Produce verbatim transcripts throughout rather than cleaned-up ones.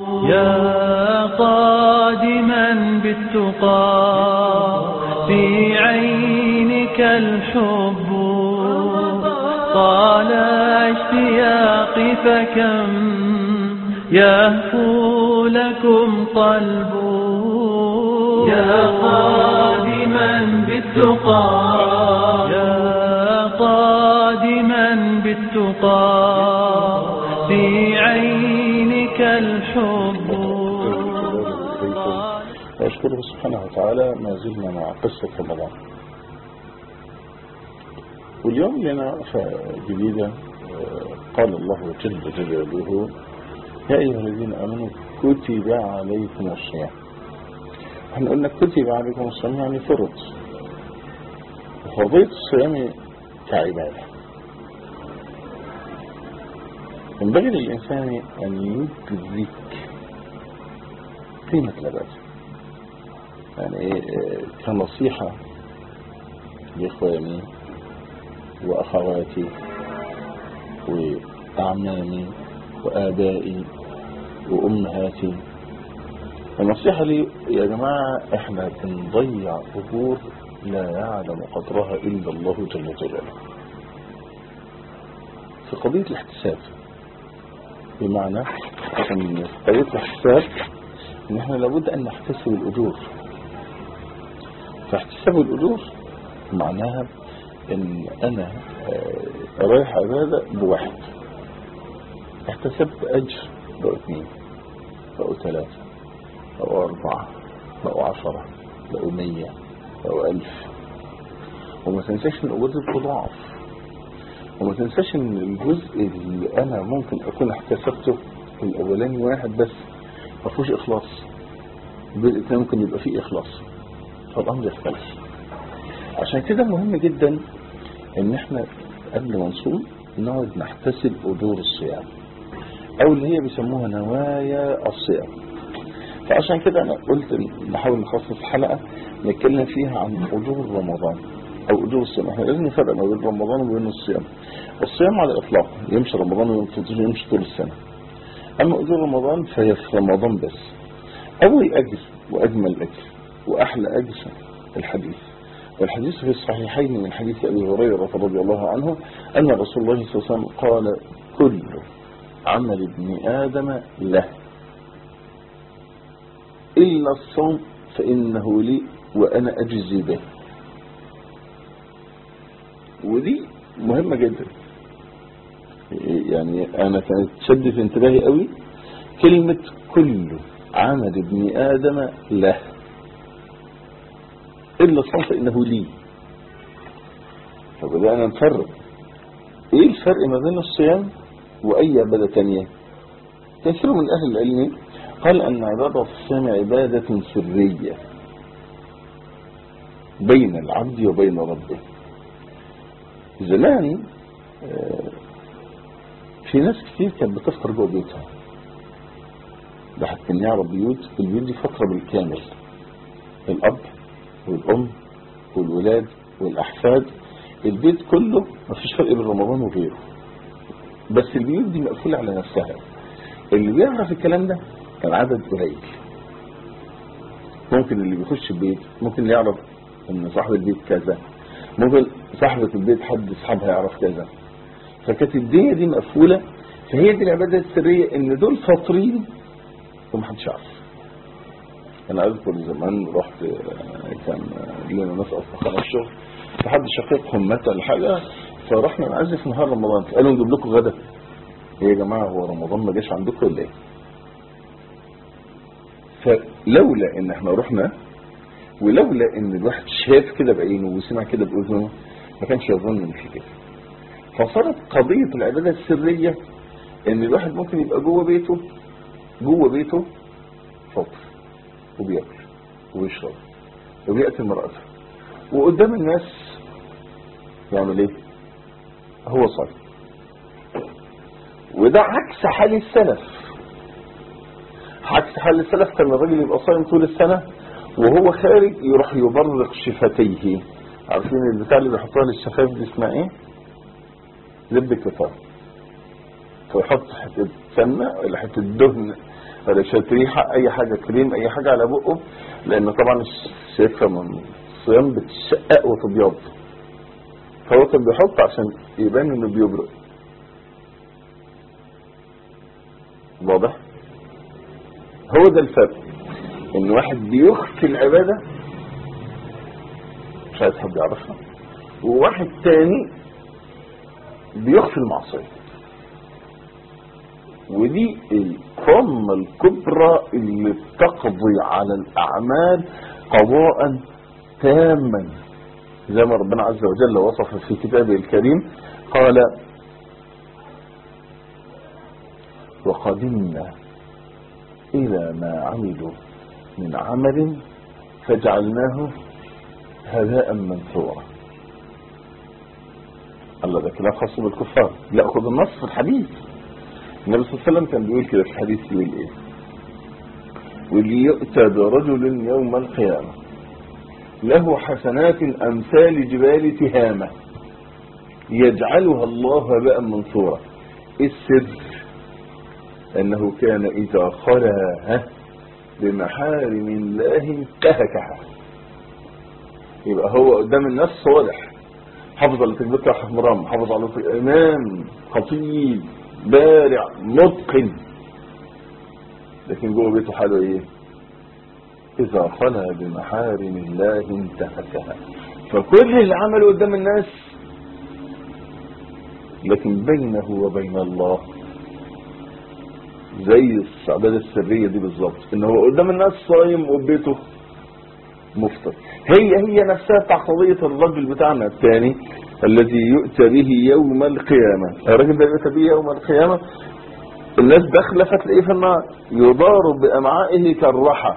يا قادما بالتقى في عينك الحب طال اشتياقي فكم يهفو لكم قلب. يا قادما بالتقى يا قادما بالتقى في عينك الحب. أشكره سبحانه وتعالى. ما زلنا مع قصة رمضان، واليوم لنا جديدة. قال الله جل جلاله: يا أيها الذين آمنوا كتب عليكم الصيام. احنا قلنا كتب عليكم الصيام يعني فرض، وفرضية الصيام كعبادة. ينبغي للإنسان أن يدرك قيمة العبادة. يعني كنصيحة لإخواني وأخواتي وأعمامي وآبائي وأمهاتي، النصيحة لي يا جماعة: احنا بنضيع أجور لا يعلم قدرها إلا الله جل جلاله في قضية الاحتساب. بمعنى أن في قضية الاحتساب ان احنا لابد ان نحتسب الأجور. فاحتساب الأجور معناها ان انا رايح عبادة بواحد، احتسبت أجر بقوا اثنين، بقوا ثلاثة، بقوا أربعة، بقوا عشرة، بقوا مية، بقوا ألف. وما تنساش ان أجرتي بتضاعف، وما تنساش ان الجزء اللي انا ممكن اكون احتسبته الاولاني واحد بس ما فيهوش اخلاص، الجزء الثاني ممكن يبقى فيه اخلاص، فالامر يختلف. عشان كده مهم جدا ان احنا قبل ما نصوم نقعد نحتسب اجور الصيام، او اللي هي بيسموها نوايا الصيام. فعشان كده انا قلت نحاول نخصص حلقة نتكلم فيها عن اجور رمضان او اجور الصيام. احنا لازم نفرق ما بين رمضان وما بين الصيام. الصيام على الاطلاق يمشي رمضان ويمشي طول السنة، اما اجور رمضان فهي في رمضان بس. اول اجر واجمل اجر واحلى اجر الحديث، والحديث في الصحيحين من حديث ابي هريرة رضي الله عنه ان رسول الله صلى الله عليه وسلم قال: كل عمل ابن ادم له الا الصوم فانه لي وانا اجزي به. ودي مهمة جدا، يعني انا كانت شدت انتباهي قوي كلمة كل عمل ابن ادم له الا الصوم فانه لي. فبدأنا نفرق ايه الفرق ما بين الصيام واي عبادة تانية. كثير من اهل العلم قال ان عبادة الصيام عبادة سرية بين العبد وبين ربه. زمان في ناس كتير كانت بتفطر جوه بيتها، ده حتى نعرف بيوت البيوت دي فترة بالكامل، الأب والأم والولاد والأحفاد، البيت كله مفيش فرق بين رمضان وغيره، بس البيوت دي مقفولة على نفسها. اللي بيعرف الكلام ده كان عدد قليل. ممكن اللي بيخش البيت ممكن يعرف ان صاحب البيت كذا، ممكن صاحبة البيت حد اصحابها يعرف كذا. فكانت الدنيا دي مقفولة، فهي دي العبادة السرية ان دول فاطرين ومحدش يعرف. انا اذكر زمان رحت، كان لنا ناس اصدقاء الشغل فحد شقيقهم مات ولا حاجة، فرحنا نعزف نهار رمضان، فقالوا نجيب لكم غدا. ايه يا جماعة، هو رمضان ما جاش عندكم ولا ايه؟ فلولا ان احنا رحنا، ولولا ان الواحد شاف كده بعينه وسمع كده باذنه، ما كانش يظن ان في كده. فصارت قضية العبادة السرية ان الواحد ممكن يبقى جوه بيته جوه بيته فطر وبياكل وبيشرب وبيأتي مرأته، وقدام الناس يعمل ايه؟ هو صايم. وده عكس حال السلف. عكس حال السلف كان الراجل يبقى صايم طول السنة وهو خارج يروح يبرق شفتيه. عارفين البتاع اللي بيحطوها للشفاف دي اسمها ايه؟ لب الكتاب. فيحط حته سمنه ولا حته دهن ولا شات ريحه اي حاجه كريم اي حاجه على بقه، لان طبعا الشفه من الصيام بتشقق وتبيض، فهو كان بيحط عشان يبان انه بيبرق. واضح؟ هو ده الفرق، ان واحد بيخفي العباده مش عايز حد يعرفها، وواحد تاني بيخفي المعصيه. ودي القمة الكبرى اللي تقضي على الأعمال قضاء تاما، زي ما ربنا عز وجل وصف في كتابه الكريم، قال وقدمنا إلى ما عملوا من عمل فجعلناه هباء منثورا. الله، ده كلام خاص بالكفار. لا، خذ النص في الحديث. النبي صلى الله عليه وسلم كان بيقول كده في الحديث، يقول ايه؟ وليؤتى برجل يوم القيامة له حسنات أمثال جبال تهامة يجعلها الله هباء منثورا. السر أنه كان إذا خلا بمحارم الله انتهكها. يبقى هو قدام الناس صالح، حافظ على تكبيرة حرام، حافظ على إمام خطيب بارع متقن، لكن جوه بيته حاله ايه؟ اذا خلا بمحارم الله انتهكها. فكل اللي عمله قدام الناس، لكن بينه وبين الله زي العبادة السرية دي بالظبط، ان هو قدام الناس صايم وبيته مفطر. هي هي نفسها بتاع قضية الرجل بتاعنا الثاني الذي يؤتى به يوم القيامة. الرجل ده يؤتى به يوم القيامة، الناس داخله فتلاقيه في النار يضارب بأمعائه كالرحى،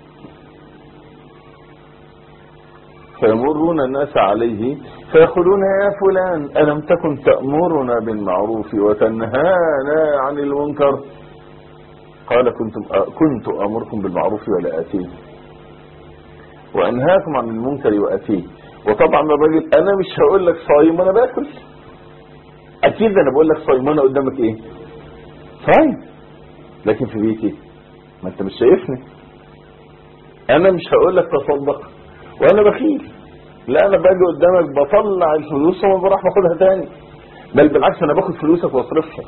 فيمرون الناس عليه فيقولون يا فلان ألم تكن تأمرنا بالمعروف وتنهانا عن المنكر؟ قال كنت كنت أمركم بالمعروف ولا آتيه وأنهاكم عن المنكر وآتيه. وطبعا الراجل أنا مش هقول لك صايم وأنا باكل، أكيد أنا بقول لك صايم وأنا قدامك إيه؟ صايم، لكن في بيتي ما أنت مش شايفني. أنا مش هقول لك تصدق وأنا بخيل، لا أنا باجي قدامك بطلع الفلوس وما بروح باخدها تاني، بل بالعكس أنا باخد فلوسك واصرفها.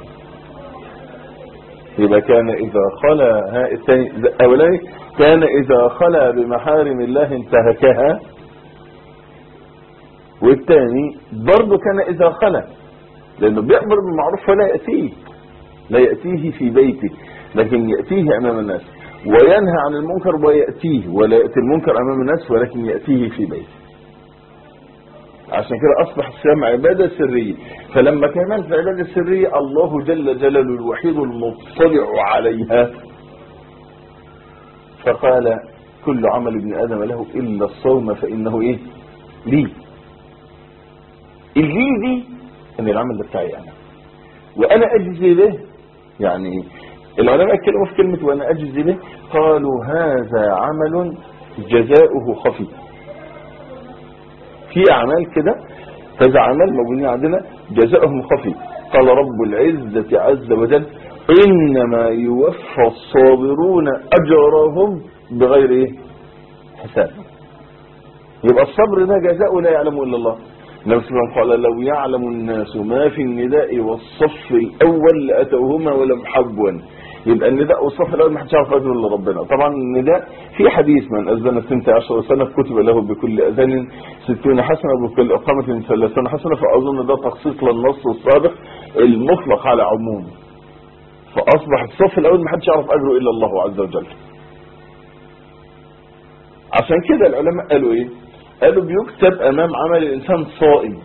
يبقى كان إذا خلا ها الثاني أولاني كان إذا خلا بمحارم الله انتهكها، والثاني برضه كان إذا خلا، لأنه بيأمر بالمعروف ولا يأتيه، لا يأتيه في بيته لكن يأتيه أمام الناس، وينهى عن المنكر ويأتيه، ولا يأتي المنكر أمام الناس ولكن يأتيه في بيته. عشان كده أصبح الصيام عبادة سرية. فلما كانت العبادة السرية الله جل جلاله الوحيد المطلع عليها، فقال كل عمل ابن آدم له إلا الصوم فإنه إيه؟ لي. اللي دي ان العمل ده بتاعي انا وانا اجزي به. يعني العلماء اتكلموا في كلمه وانا اجزي به، قالوا هذا عمل جزاؤه خفي. في اعمال كده كذا عمل موجودين عندنا جزاؤهم خفي. قال رب العزه عز وجل انما يوفى الصابرون اجرهم بغير ايه؟ حساب. يبقى الصبر ده جزاؤه لا يعلمه الا الله. النبي صلى الله عليه وسلم قال لو يعلم الناس ما في النداء والصف الاول لاتوهما ولم حبوا. يبقى النداء والصف الاول ما حدش يعرف اجره الا ربنا. طبعا النداء في حديث من اذن ستة عشر سنه كتب له بكل اذان ستون حسنه وبكل اقامه ثلاثون حسنه. فاظن ده تخصيص للنص السابق المطلق على عموم. فاصبح الصف الاول ما حدش يعرف اجره الا الله عز وجل. عشان كده العلماء قالوا ايه؟ قالوا بيكتب امام عمل الانسان صائم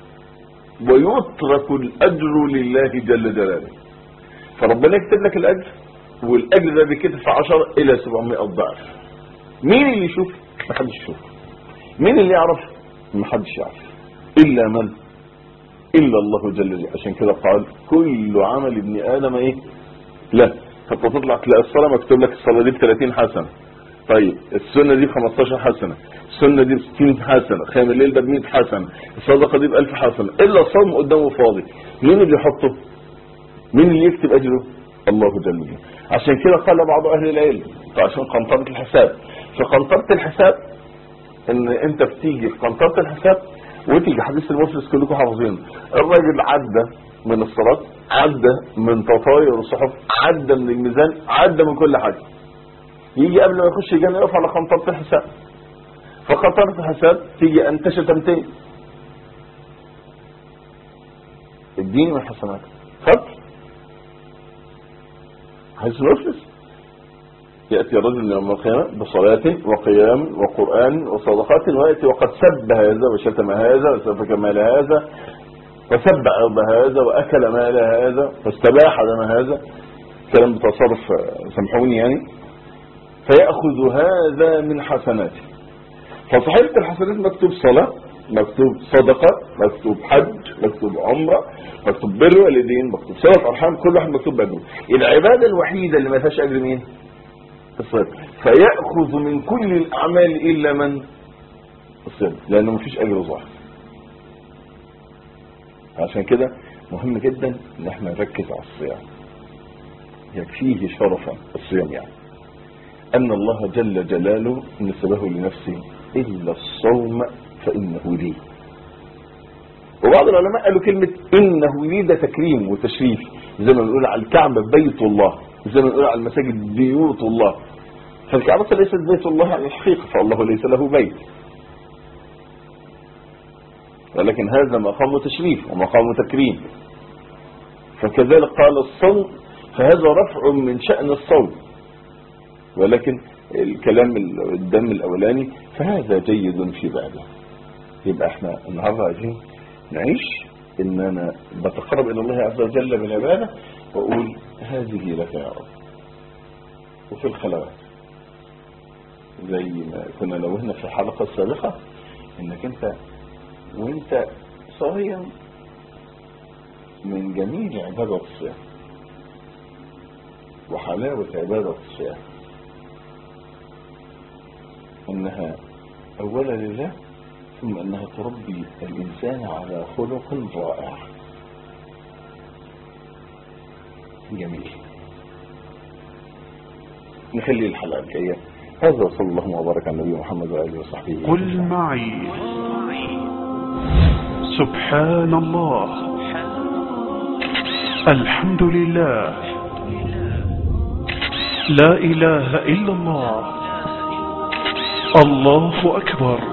ويترك الاجر لله جل جلاله. فربنا يكتب لك الاجر، والاجر ده بيكتب في عشرة الى سبعمائة ضعف. مين اللي يشوف؟ ما حدش يشوف. مين اللي يعرف؟ ما حدش يعرف الا من؟ الا الله جل جلاله. عشان كده قال كل عمل ابن ادم ايه؟ لا. فتطلع تلاقي الصلاه مكتوب لك الصلاه دي ب ثلاثين حسنه، طيب السنه دي ب خمستاشر حسنه، السنه دي ب ستين حسنه، خيام الليل ده ب مئة حسنه، الصدقه دي ب ألف حسنه، الا الصوم قدامه فاضي. مين اللي يحطه؟ مين اللي يكتب اجره؟ الله جل جلاله. عشان كده قال بعض اهل العلم عشان قنطرة الحساب. في قنطرة الحساب ان انت بتيجي في قنطرة الحساب وتيجي حديث المفلس كلكم حافظين، الراجل عدى من الصلاة، عدى من تطاير الصحف، عدى من الميزان، عدى من كل حاجة، يجي قبل ما يخش الجنة يقف على قنطرة الحساب. فقنطرة الحساب تيجي انت شتمتين الدين والحسنات فضل حديث المفلس يأتي رجل يوم القيامة بصلاة وقيام وقرآن وصدقات ويأتي وقد سب هذا وشتم هذا وسفك مال هذا وسب أرض هذا وأكل مال هذا واستباح دم هذا، كلام بتصرف سامحوني يعني، فيأخذ هذا من حسناته. فصحيفة الحسنات مكتوب صلاة، مكتوب صدقة، مكتوب حج، مكتوب عمرة، مكتوب بر والدين، مكتوب صلة أرحام، كل واحد مكتوب بأجره. العبادة الوحيدة اللي ما فيهاش أجر مين؟ الصيام. فيأخذ من كل الأعمال إلا من؟ الصيام، لأنه ما فيش أجر ظاهر. عشان كده مهم جدا ان احنا نركز على الصيام. يكفيه شرفا الصيام يعني ان الله جل جلاله نسبه لنفسه الا الصوم فانه لي. وبعض العلماء قالوا كلمة انه لي ده تكريم وتشريف، زي ما بنقول على الكعبة بيت الله، زي ما بنقول على المساجد بيوت الله. فالكعبة ليست بيت الله على الحقيقة، فالله ليس له بيت، ولكن هذا مقام تشريف ومقام تكريم. فكذلك قال الصوم، فهذا رفع من شأن الصوم، ولكن الكلام الدم الأولاني فهذا جيد في بعده. يبقى احنا النهارده عايزين نعيش ان انا بتقرب الى الله عز وجل بالعباده واقول هذه لك يا رب. وفي الخلوات زي ما كنا نوهنا في الحلقه السابقه انك انت وانت صايم من جميل عبادة الصيام وحلاوة عبادة الصيام انها اولا لله، ثم انها تربي الانسان على خلق رائع جميل. نخلي الحلقة الجاية هذا، صلى الله وبارك على النبي محمد وآله وصحبه. قل معي سبحان الله، الحمد لله، لا إله إلا الله، الله أكبر.